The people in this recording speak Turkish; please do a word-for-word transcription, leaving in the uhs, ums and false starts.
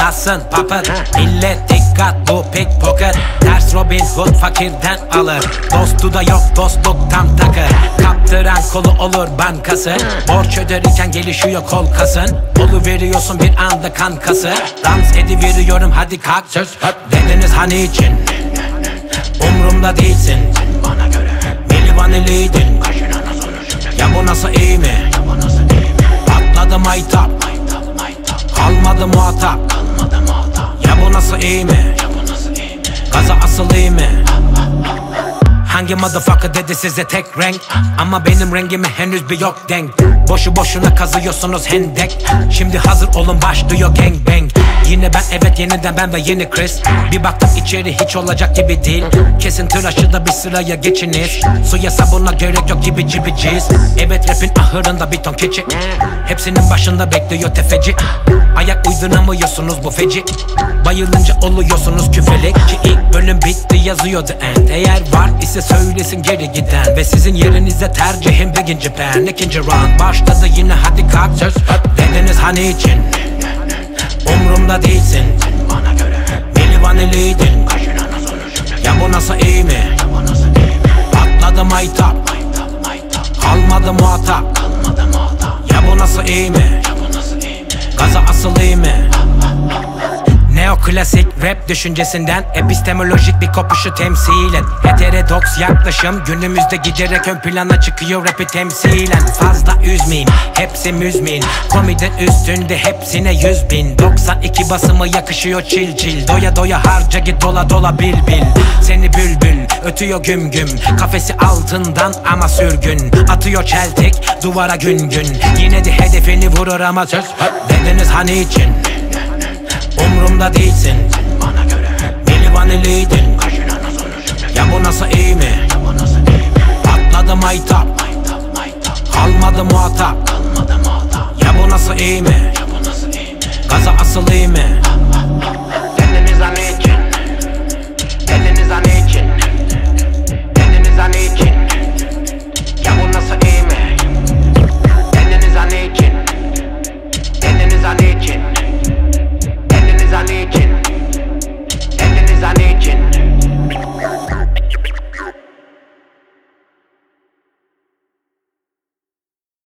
Nasılsın papıt? Millet dikkat, bu pickpocket. Ters Robin Hood fakirden alır. Dostu da yok, dostluk tam takır. Kaptıran kolu olur bankası. Borç öderken gelişiyor kol kasın. Olu veriyorsun bir anda kankası. Dans ediveriyorum hadi kalk söz. Dediniz hani için umrumda değilsin. Bana göre Milli Vanilliydin. Ya bu nasıl iyi mi? Patladı maytap, kalmadı muhatap. Ya bu nasıl iyi mi? Gaza asıl iyi mi? Hangi motherfucker dedi size tek renk? Ama benim rengime henüz bir yok denk. Boşu boşuna kazıyorsunuz hendek. Şimdi hazır olun başlıyor gang bang. Yine ben evet yeniden ben ve yeni Chris. Bir baktım içeri hiç olacak gibi değil. Kesin tıraşı da bir sıraya geçiniz. Suya sabuna gerek yok gibi cibiciz. Evet rapin ahırında bir ton keçi. Hepsinin başında bekliyor tefeci. Ayak uyduramıyorsunuz bu feci. Bayılınca oluyorsunuz küfelik. Ki ilk bölüm bitti yazıyor the end. Eğer var ise söylesin geri giden. Ve sizin yerinizde tercihim birinci plan. İkinci round başladı yine hadi kalk söz. Dediniz hani için umrumda değilsin. Bana göre Milli Vanilliydin. Ya bu nasıl iyi mi? Patladı maytap, kalmadı muhatap. Ya bu nasıl iyi mi? Gaza asıl iyi mi? Neoklasik rap düşüncesinden epistemolojik bir kopuşu temsilen. Heterodoks yaklaşım günümüzde giderek ön plana çıkıyor rapi temsilen. Fazla üzmeyin, hepsi müzmin. Komiden üstünde hepsine yüz bin. doksan iki basımı yakışıyor çil çil. Doya doya harca git dola dola bil bil. Seni bülbül ötüyor güm güm. Kafesi altından ama sürgün. Atıyor çeltik duvara gün gün. Yine de hedefini vurur ama söz. Dediniz hani için umrumda değilsin. Bana göre Milli Vanilliydin. Ya bu nasıl iyi mi? Patladı maytap, kalmadı muhatap. Ya bu nasıl iyi mi? Gaza asıl iyi mi?